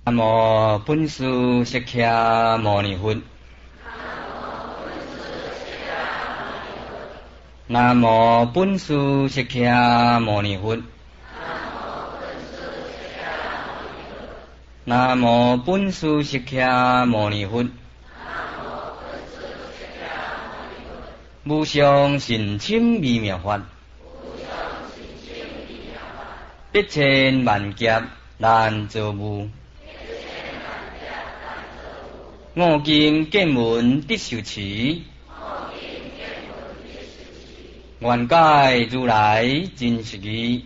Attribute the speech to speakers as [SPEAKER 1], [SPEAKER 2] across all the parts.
[SPEAKER 1] 南无本师释迦牟尼佛。南无本师释迦牟尼佛。南无本师释迦牟尼佛。无上甚深微妙法，一千万劫难遭遇。我今见闻得受持，愿解如来真实义。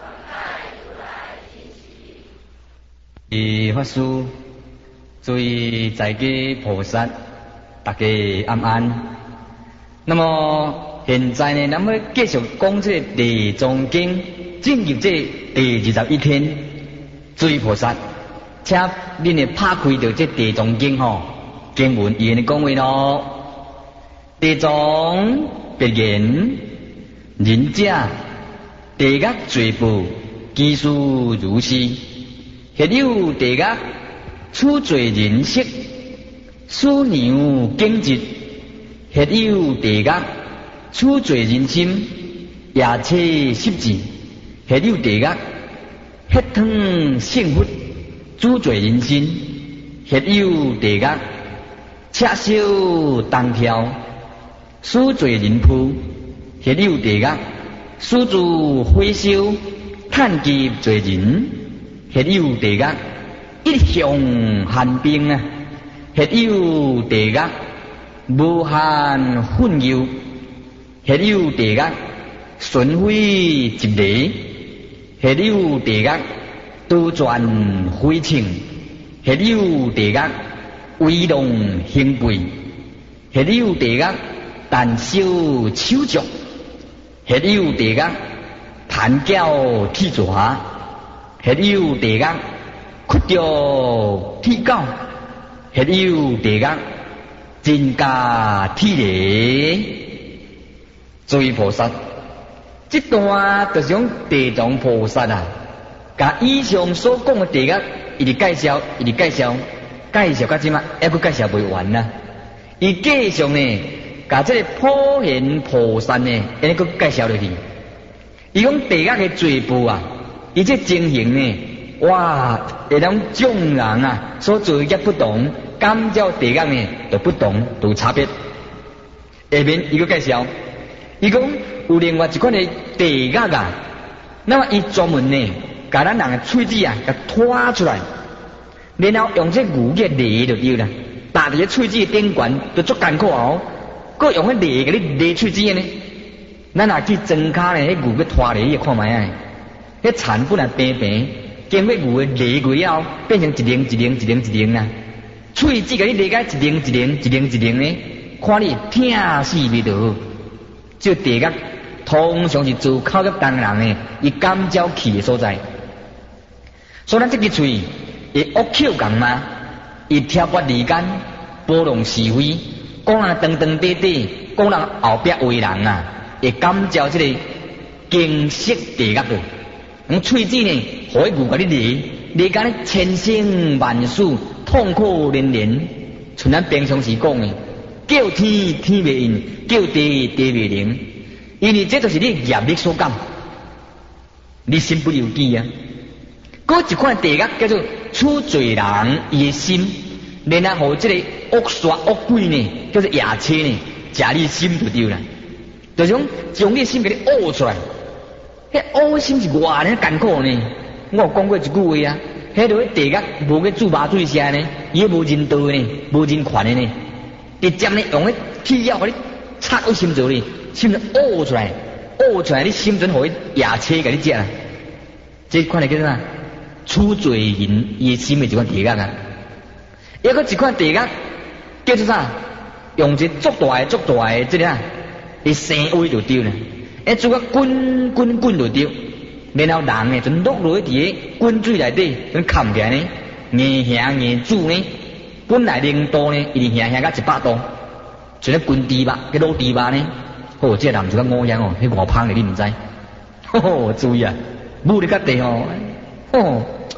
[SPEAKER 1] 法师，诸位在家菩萨，大家安安。那么现在呢，咱们继续讲这个地藏经，进入这第21天。诸位菩萨，请恁来拍开着这地藏经吼，经文伊安尼讲话咯。地藏别言，仁者地狱罪报，其事如是。迄有地狱处罪人色，师娘经节。迄有地狱处罪人心，夜切习字。迄有地狱血汤性佛，主罪人心。迄有地狱赤烧当挑，输罪人扑。迄有地狱输诸火烧，探劫罪人。迄有地狱一向寒冰啊。迄有地狱无限混淆，迄有地狱顺飞一离，迄有地狱多转飞情，迄有地狱威龙兴贵，迄有地狱但修手足，迄有地狱弹叫铁蛇，迄有地狱屈着铁狗，迄有地狱真假体理。诸位菩萨，这段就是讲地藏菩萨啊，甲以上所讲的地狱，伊介绍到即嘛，还佫介绍未完呐。伊继续呢，甲这个普贤菩萨呢，安尼佫介绍落去。伊讲地狱的罪报啊，伊这情形呢，哇，会让众人啊所做业不同。感召地狱呢，就不同，就有差别。下面伊个介绍，伊讲有另外一款的地狱啊，那么伊专门呢，甲咱人的喙齿啊，甲拖出来，然后用这牛嘅犁就对啦，打伫个喙齿的顶悬，就足艰苦哦。佮用迄犁甲你犁喙齿呢，咱若去庄骹呢，迄牛嘅拖犁，看卖啊，迄田本来平平，经过牛的犁过后，变成一棱啊。喙齿甲你理解一棱呢，看你疼死未得。这地狱通常是做口业当人的，伊感召气的所在。所以咱这个喙会恶口讲嘛，伊挑拨离间，拨弄是非，讲人长长短短，讲人后壁为人啊，会感召这个惊色地狱的。用喙齿呢，互伊牛甲你理解你千辛万苦。痛苦连连，像咱平常时讲的，叫天天袂应，叫地地袂灵，因为这就是你业力所感，你心不由己啊。嗰一款地狱叫做处罪人伊的心，然后这个恶煞恶鬼呢，叫做夜车呢，食你心就对啦，就种将你心给你恶出来，迄恶心是偌呢艰苦呢。我有讲过一句话啊。迄落地狱无去煮麻水食呢，伊无人道呢，无人权的呢，直接呢用迄铁锹互你插到心脏里，心就屙出来，你心准互伊夜车甲你食啦。这款来叫做啥？处罪人伊心的一款地狱啊。还佫一款地狱叫做啥？用一足大的这个啊，伊生威就对了，做个滚就对。然后人呢，就落落伫个滚水内底，就冚起来呢，硬香硬煮呢。本来0度呢，伊就香香到100度，像咧滚猪肉、个卤猪肉呢。哦，这人就较五样哦，迄外芳的你唔知。注意啊，武力较地哦，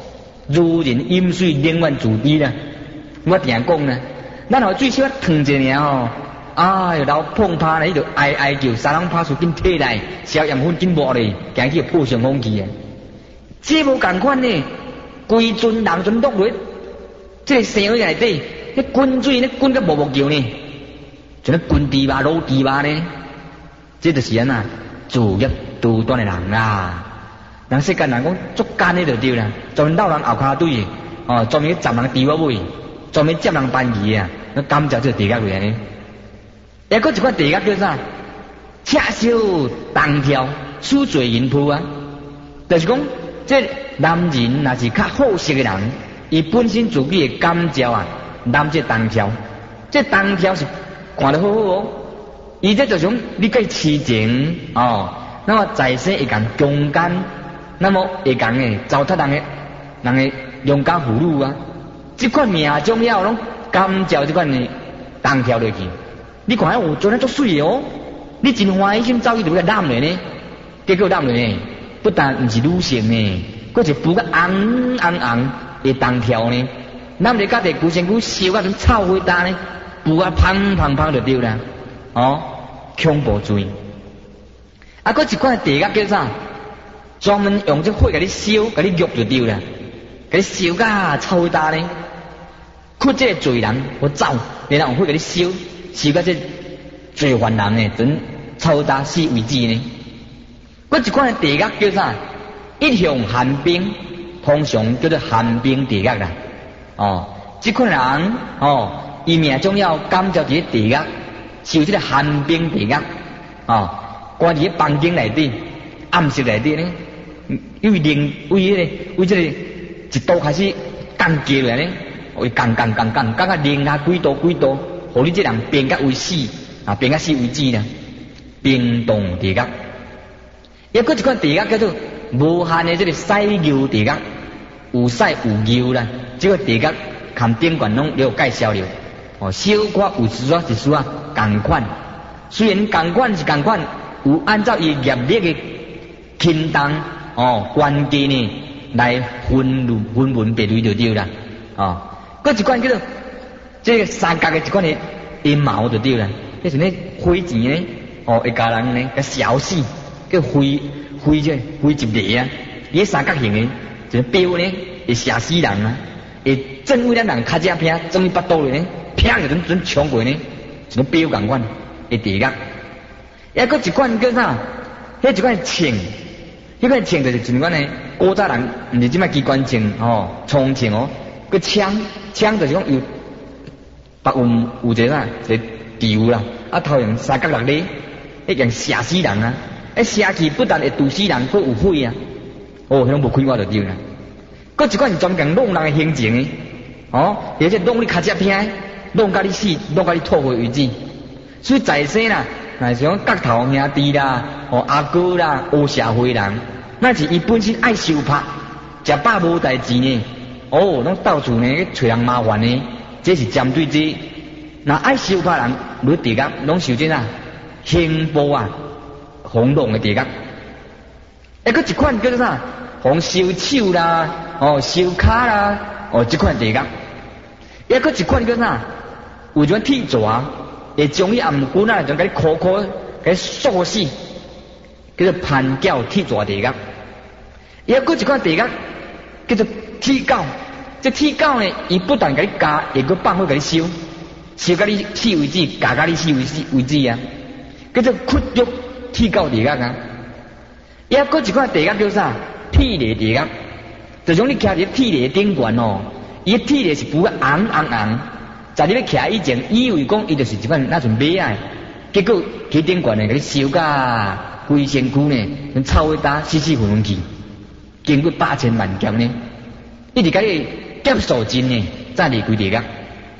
[SPEAKER 1] 如人饮水，冷暖自知啦。我定讲啦，咱互最少烫一尔吼，哎哟，老碰趴咧，伊就哀叫，三人拍出紧退来，硝盐粉紧抹咧，行去破上风去啊！这无共款呢，规阵人阵落落，这个生内底，迄滚水咧滚甲无叫呢，就咧滚猪肉、卤猪肉呢，这就是安那自业独断的人啦。人世间人讲足奸的就对啦，专门闹人后骹对，哦，专门占人猪肉尾，专门接人班鱼啊，那感觉这地角来呢。也搁一款地角叫啥？赤烧东条，输罪银铺啊，就是讲这男人若是较好色的人，伊本身自己的感召啊，男这东条，这东条是看得好好哦，伊这就是讲你甲伊痴情哦，那么在生会讲强奸，那么会讲诶糟蹋人的良家妇女啊，这款命中了拢感召这款的东条落去。你看有做得足水哦，你真欢喜心走去就要揽咧呢，结果揽咧呢，不但毋是女性呢，佫是浮个红的东条呢，揽咧甲地规身躯烧甲像臭火焦呢，浮啊砰就对啦，哦，恐怖罪。啊，佫一款地角叫啥？专门用这火甲你烧，甲你肉就对啦，甲你烧甲臭火焦呢，屈这个罪人我走，然后用火甲你烧。是个这罪犯人呢，准抽打死为止呢。佫一款地角叫啥？一向寒冰，通常叫做寒冰地角啦。哦，这款人哦，伊命中要感召这个地角，受这个寒冰地角。哦，关伫房间内底、暗室内底呢，为这个一刀开始降低来呢，会降到零下几度。互你这人变甲为死，啊，变甲死为止啦，冰冻地角。也佫一款地角叫做无限的这个洗牛地角，有洗有牛啦。这个地角看顶管拢有介绍了，哦，小可有一丝啊共款。虽然共款是共款，有按照伊业力的轻重哦关键呢来分文别类就对啦，哦，佫一款叫做。这个三角的一款的阴谋就对啦，迄是呢花钱呢，哦会甲人呢甲烧死，叫灰一粒啊，伊三角形的，就是标呢会射死人啊，会震为咱人脚趾片，整伊巴肚里呢，砰就准冲过呢，就标共款的地角。也佫一款叫啥？迄一款枪，迄款枪就是像款呢古早人毋是即摆机关枪哦，冲枪哦，个枪就是讲有。白有一个啥，一个球啦，啊头用三角六粒，一样射死人啊！射去不但会毒死人，佫有火啊！哦，迄种无开我就对啦。佫一款是专讲弄人的行情的，哦，而且弄你脚趾片，弄甲你死，弄甲你吐血为止。所以在生啦，若是讲角头兄弟啦，哦阿哥啦，黑社会人，那是伊本身爱受拍，食饱无代志呢，哦，拢到处呢去找人麻烦呢。这是针对这，那爱受拍人，如地角拢受这啊，刑暴啊，轰动的地角。还佫一款叫做啥？红烧手啦，哦，烧卡啦，哦，这款地角。还佫一款叫啥？有一种铁蛇，会将伊暗棍啊，就甲你箍，甲你锁死，叫做攀脚铁蛇地角。还佫一款地角，叫做铁狗。这铁狗呢，伊不但甲你夹，会佫放火甲你烧甲你死为止，夹甲你死为止啊！叫做屈辱铁狗地角啊！也佫一款地角叫啥？铁犁地角，就像你徛伫铁犁顶悬哦，伊铁犁是浮个红，在你要徛以前，以为讲伊就是一款那阵马啊，结果去顶悬呢，甲你烧甲规身躯呢，像臭火焦，死混去，经过8,000万劫呢，一直甲你。劫数尽呢，再离开地角。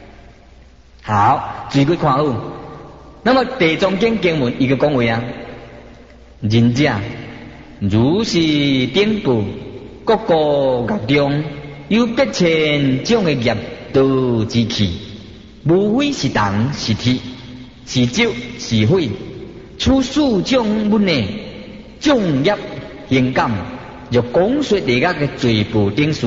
[SPEAKER 1] 好，注意看好。那么地藏经经文伊个讲话啊，仁者如是顶部各个业中，有百千种的业道之气，无非是人是铁，是酒是火，此数种本呢，种业行感，就讲说地角嘅罪报定数。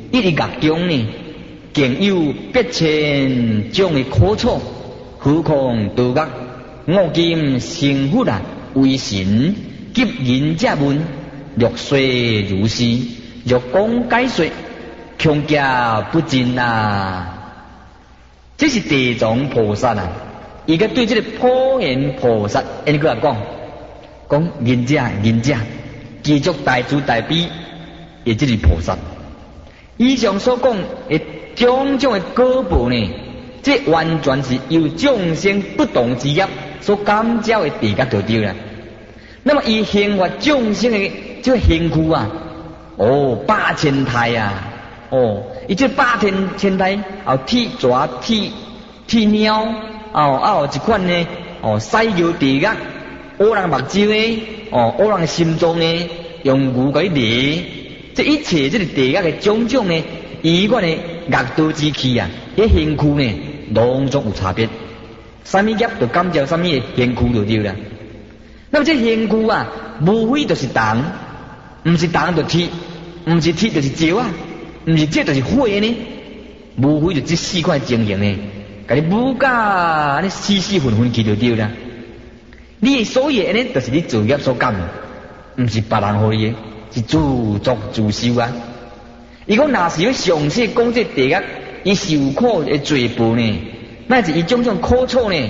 [SPEAKER 1] 一日业中呢，竟有百千种的苦楚，何况道业我今成佛啊，为神及人者问，若说如是，若讲解说，穷家不尽啊！这是地藏菩萨啊，伊个对这个普贤菩萨，安尼个讲人者，具足大慈大悲，也就是菩萨。以上所讲的种种的果报呢，这完全是由众生不同之业所感召的地界就对了。那么以现发众生的这个幸福啊，百千台啊，伊这百千台，铁蛇、铁鸟，有一款呢，西游地界，乌人目睭的，乌人心脏的，用牛给犁，这一切这个地界的种种呢，伊款的业道之气啊，迄幸福呢，拢总有差别。什么业就感召什么幸福就对了。那么这幸福啊，无非就是铜，唔是铜就铁，唔是铁就是石啊，唔是石就是火呢，无非就这四块情形呢，甲你无甲安尼死混混去就对啦。你所以安尼，就是你造业所感，唔是别人给你的，是自作自受啊。伊讲若是要详细讲这地狱，伊受苦的罪报呢，那是伊种种苦楚呢。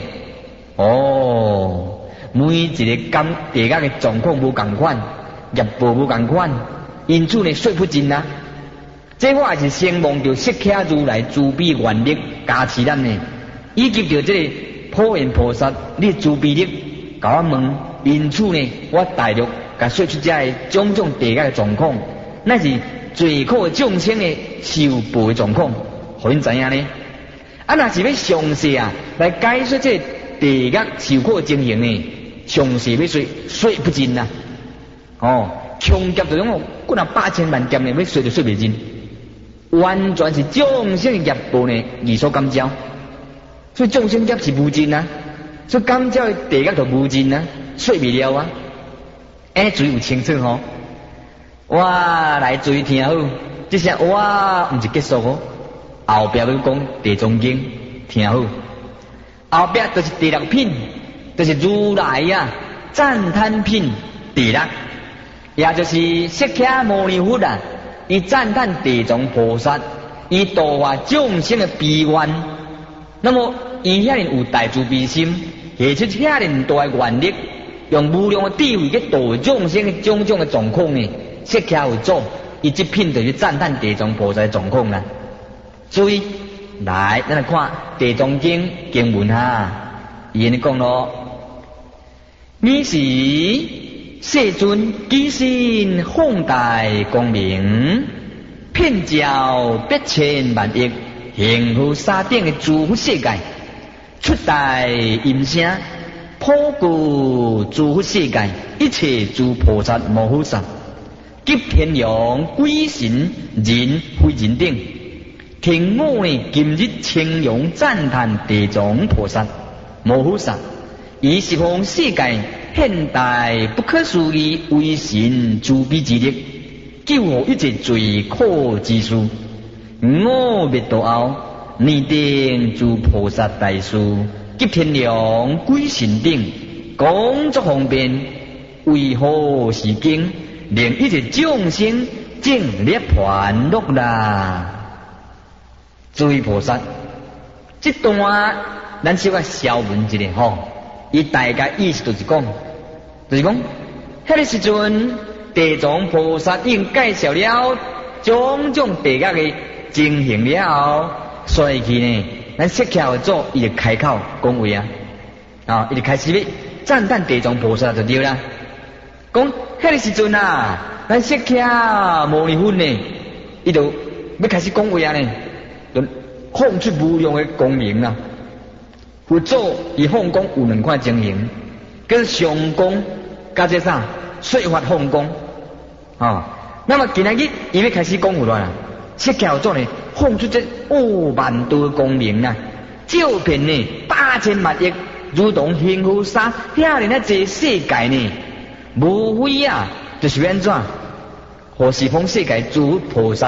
[SPEAKER 1] 每一个地狱的状况无共款，业报无共款，因此呢说不尽啊。这我也是先望着释迦如来慈悲愿力加持咱呢，以及着这个普贤菩萨你慈悲力甲我问，因此呢我大略甲说出这的种种地狱的状况，那是最苦众生的受报的状况，互恁知影呢。若是要详细来解说这地狱受苦的情形呢，详细要说不尽啊。穷劫就讲过那百千万劫呢，要说就说不尽，完全是众生的业报呢，而所感召。所以众生业是无尽啊，所以感召的地狱就无尽啊，说不了啊。最有清楚吼。我来注意听好，这些我唔是结束哦，后壁要讲地藏经，听好。后壁就是第六品，就是如来赞叹品第六，也就是释迦牟尼佛伊赞叹地藏菩萨，伊度化众生的悲愿。那么伊遐尼有大慈悲心，而且遐尼大的愿力，用无量的智慧去度众生的种种的状况呢。释迦有做，伊这品就是赞叹地藏菩萨的状况啦。所以来，咱来看地藏经经文伊安尼讲咯：你是世尊机身放大光明，遍照百千万亿幸福沙顶的诸佛世界，出大音声，普渡诸佛世界一切诸菩萨摩诃萨。及天龙鬼神人非人等，听我呢今日称扬赞叹地藏菩萨摩诃萨，以十方世界现代不可思议为神慈悲之力，救护一切罪苦之事。我灭度后，拟定诸菩萨大士及天龙鬼神等，工作方便，为何是经？令一切众生尽涅槃乐啦！诸位菩萨，这段咱小可小文一下伊大概意思就是讲，迄个时阵地藏菩萨已经介绍了种种地狱的情形了，所以呢，咱释迦祖伊就开口讲话伊就开始要赞叹地藏菩萨就对啦，讲。迄个时阵咱释迦牟尼佛呢，伊就要开始讲话呢，就放出无量的光明啦。佛祖伊放光有两款情形，叫上光，加这啥说法放光。那么今仔日伊要开始讲话啦，释迦祖呢放出这万度的光明照遍呢百千万亿，如同幸福沙遐尼这世界呢。无非就是要安怎？何十方世界诸菩萨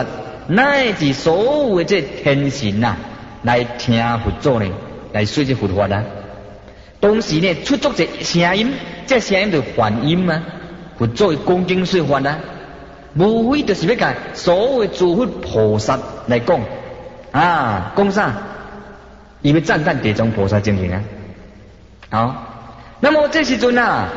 [SPEAKER 1] 乃至所有的这天神啊，来听佛祖呢，来说这佛法啊。同时呢，出作这声音，这声音就梵音啊，佛祖的恭敬说法啊。无非就是要甲所有的诸佛菩萨来讲啊，讲啥？伊要赞叹地藏菩萨精神啊。好，那么这时阵啊，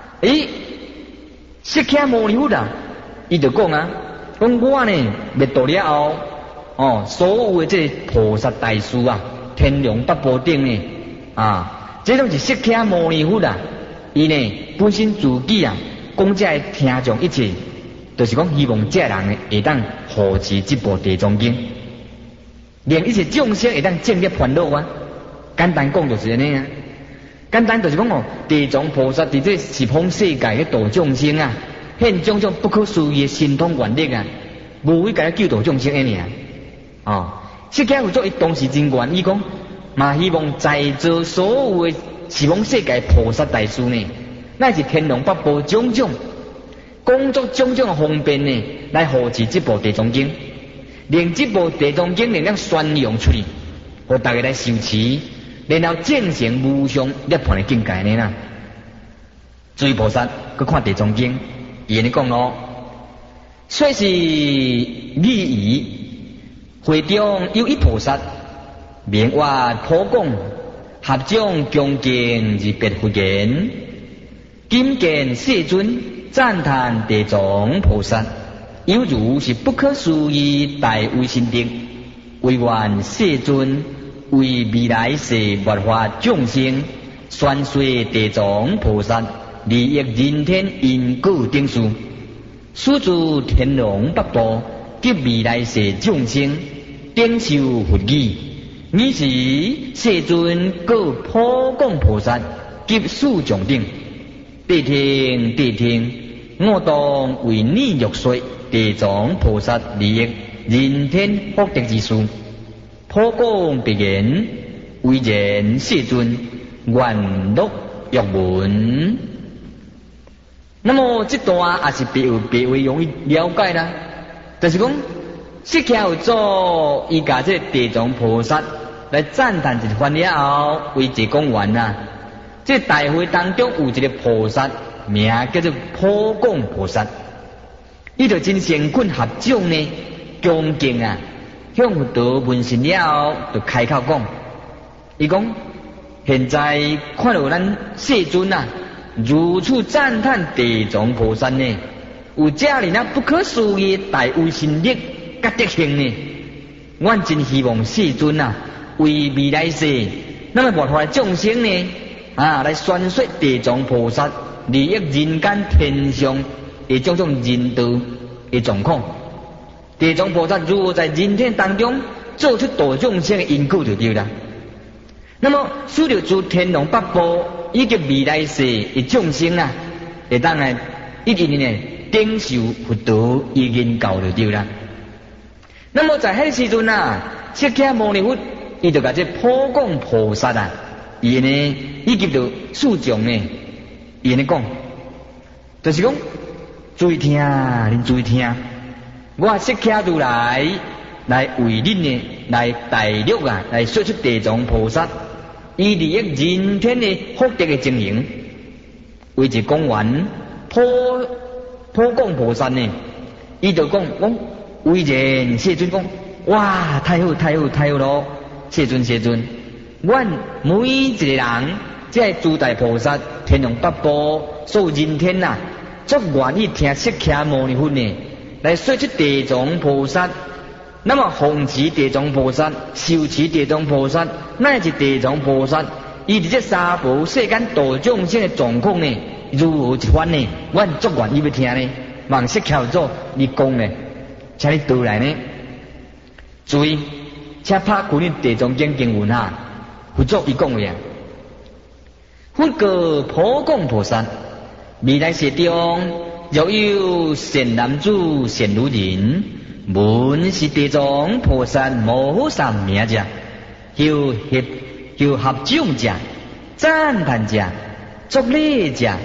[SPEAKER 1] 释迦牟尼佛啊，伊就讲啊，讲我呢灭度了后，所有的这菩萨大士啊，天龙八部顶呢，这种是释迦牟尼佛啊，伊呢本身自己啊，讲这听众一切。就是讲，希望这人呢会当护持这部地藏经，令一切众生会当证入烦恼啊。简单讲就是安尼啊。简单就是讲地藏菩萨伫这十方世界去度众生啊，现种种不可思议的神通愿力啊，无非甲救度众生安尼啊。释迦佛祖伊当时真愿意讲，嘛希望在座所有的十方世界菩萨大士呢，乃是天龙八部种种。工作种种的方便呢，来护持这部地藏经，令这部地藏经能宣扬出去，互大家来受持，然后践行无上涅槃的境界呢啦。诸位菩萨，去看地藏经，伊安尼讲咯，说是礼仪，会中有一菩萨，名曰普讲，合掌恭敬而别佛言，今见世尊。赞叹地藏菩萨，犹如是不可思议大威神力，唯愿世尊为未来世末法众生宣说地藏菩萨利益人天因果等事，使诸天龙八部及未来世众生顶受佛语。尔时世尊各普讲菩萨及四众等，谛听谛听。我当为你欲说地藏菩萨利益人天福德之事，普讲别言，为言世尊愿录玉文。那么这段也是别为容易了解啦，就是讲释迦佛祖伊甲这地藏菩萨来赞叹一番了后，为一讲完啦。这大会当中有一个菩萨。名叫做普讲菩萨，伊就真诚恳合掌呢，恭敬啊，向佛陀问讯了后，就开口讲，伊讲现在看到咱世尊啊，如此赞叹地藏菩萨呢，有这样那不可思议大威神力甲德行呢，我真希望世尊啊，为未来世那么末法众生呢，来宣说地藏菩萨。利益人间天上的种种人道的状况，地藏菩萨如何在人天当中做出度众生的因果就对了。那么使得诸天龙八部以及未来世的众生啊，会当然一定呢顶受佛陀的言教就对了。那么在迄时阵啊，释迦牟尼佛伊就甲这普讲菩萨啊，伊呢以及着四众呢。伊安尼讲，就是讲，注意听，恁注意听，我释迦如来为恁呢，来大略啊，来说出地藏菩萨，以利益人天的福德的情形，为一讲完，普讲菩萨呢，伊就讲，为人世尊讲，哇，太好太好太好咯，世尊世尊，阮每一个人。这诸大菩萨、天龙八部、所有人天啊，足愿意听释迦牟尼佛呢，来说出地藏菩萨，那么奉持地藏菩萨、受持地藏菩萨，乃至地藏菩萨，伊伫这三宝世间度众生的状况呢，如何一番呢？阮足愿意要听呢，望释迦佛祖你讲呢，请你倒来呢。注意，请拍开你地藏经经文啊，佛祖伊讲话啊。佛告普讲菩萨，未来世中若有善男子、善女人，闻是地藏菩萨无上名者，又合掌者、赞叹者、作礼者、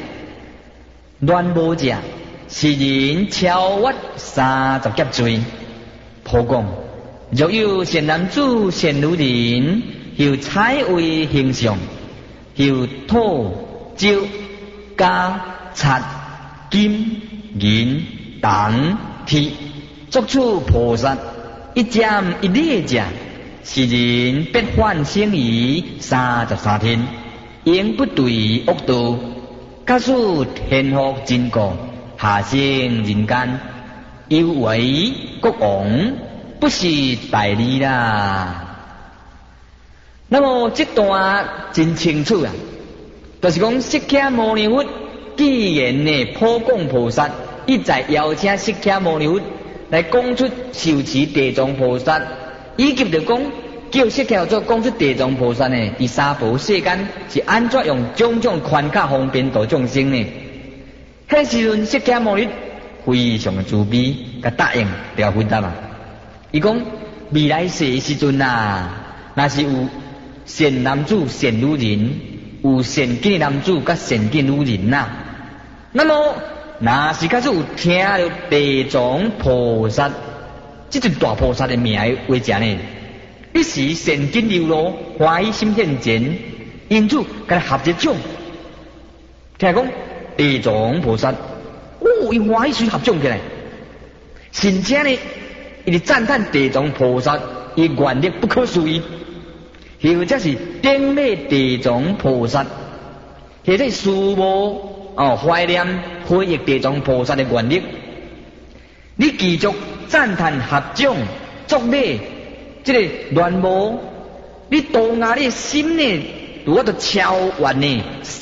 [SPEAKER 1] 乱舞者，是人超越30劫罪。 普讲，若有善男子、善女人，有彩为形象，有土、石、家、擦、金、银、铜、铁，作取菩萨，一针一粒者，是人必幻生于33天，永不对恶道，假使天福真果，下生人间，犹为国王，不是大利啦。那么这段真清楚啊，就是讲释迦牟尼佛既然呢普讲菩萨一再邀请释迦牟尼佛来讲出受持地藏菩萨，以及就讲叫释迦做讲出地藏菩萨呢，第三部世间是安怎用种种宽卡方便度众生呢？迄时阵释迦牟尼非常慈悲，甲答应了回答嘛。伊讲未来世的时阵啊，若是有善男子、善女人，有善根的男子甲善根女人呐。那么，若是假使有听到地藏菩萨这尊大菩萨的名的话者呢，一时善根流露，欢喜心现前，因此甲合一种。听讲地藏菩萨，伊欢喜合种起来，甚至呢，伊就赞叹地藏菩萨伊愿力不可思议。或者是顶礼地藏菩萨，或者事无怀念回忆地藏菩萨的愿力，你继续赞叹合掌作礼，这个愿无，你当下你的心呢，如果都超完呢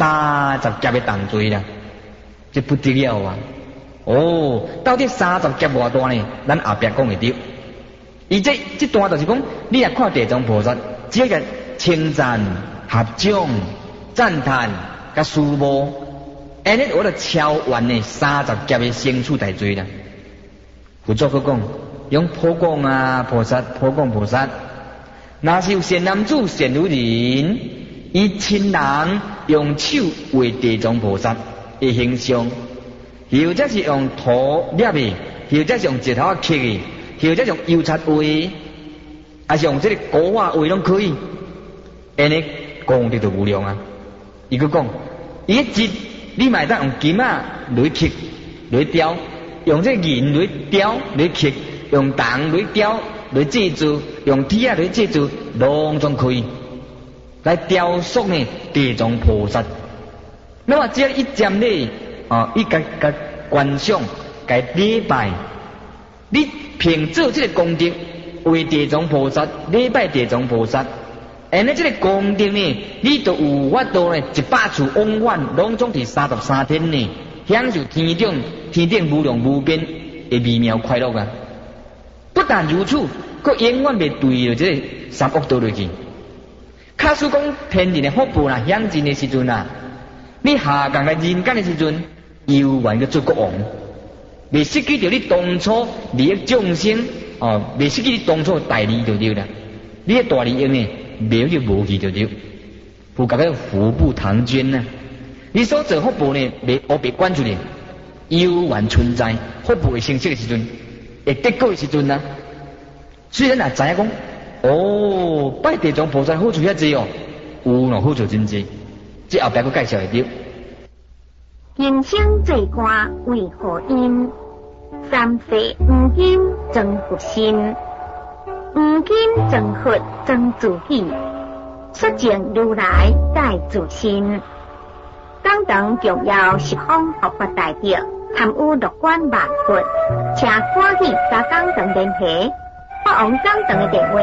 [SPEAKER 1] 30劫的重罪啦，这不得了啊！到底30劫偌大呢？咱后壁讲会到。而这段就是讲，你若看地藏菩萨。这个称赞、合掌、赞叹、甲事无，安尼我就超完呢30劫的生处大罪啦。佛祖去讲，用普讲啊菩萨，普讲菩萨，若是有善男子、善女人，伊亲人用手为地藏菩萨的形象，或者是用土捏的，或者是用石头刻的，或者是用油漆画的。还是用这个古画画拢可以，安尼功德就无量啊！伊佮讲，伊一你嘛当用金啊来刻来雕，用这银来雕来刻，用铜来雕来制作，用铁啊来制作，拢总可以来雕塑呢地藏菩萨。那么只要一针呢，伊甲观赏，甲礼拜，你凭做这个功德。为地藏菩萨礼拜地藏菩萨，安尼这个功德呢，你都有法度呢，100次往返，拢总伫33天呢，享受天顶无量无边的微妙快乐啊！不但如此，佫永远未对着这个三恶道落去。假使讲天人的福报啦，享尽的时阵啊，你下降来人间的时阵，犹原个做国王，未失去着你当初利益众生。未失去你当初大利就对啦，你的大利益呢，没有无去就对，不甲个福不唐捐呐。你所做福报呢，别关出去，犹原存在，福报会成熟的时阵，会得果的时阵呐。虽然也知影讲，拜地藏菩萨好处遐济哦，有好处真济，这后壁佫介绍会到。
[SPEAKER 2] 人生最歌为何因？三世黄金增福心，黄金增福增自己，率净如来带自心。刚当重要十方佛法大德，含有乐观万佛，请欢喜甲刚当联系，发往刚当的电话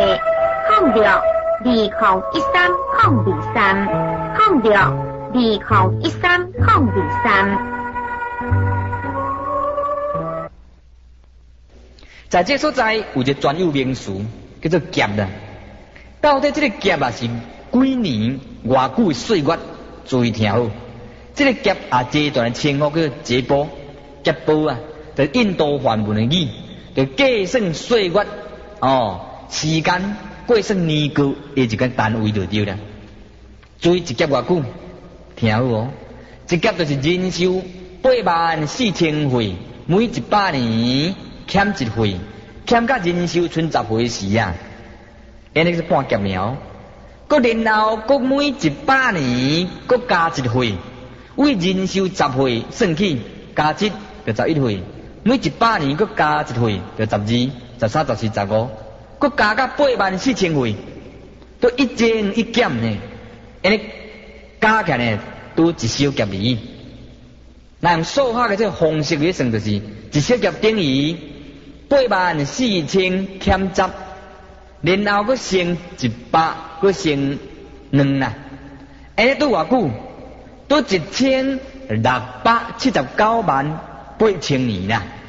[SPEAKER 2] ：062013-023，062013-023。
[SPEAKER 1] 在这所在有一个专有名词，叫做劫啦。到底这个劫啊是几年偌久的岁月？注意听好，这个劫啊这段的称呼叫做劫波，劫波啊，就是印度梵文的语，就计算岁月时间过算年久的一个单位就对了。注意一劫偌久，听好哦，一劫就是人寿84000岁，每100年欠1岁， 欠甲人寿剩10岁时啊，安尼是半劫苗。佮然后佮每100年佮加1岁，为人寿10岁算起，加7就11岁。每100年佮加1岁就12、13、14、15，佮加到84000岁，都一增一减呢。安尼加起来呢，都一小劫里。那用数学的这个方式来算，就是一小劫等于84000减10，然後佮乘100，佮乘2啦。安尼都偌久？都1,6798000年啦。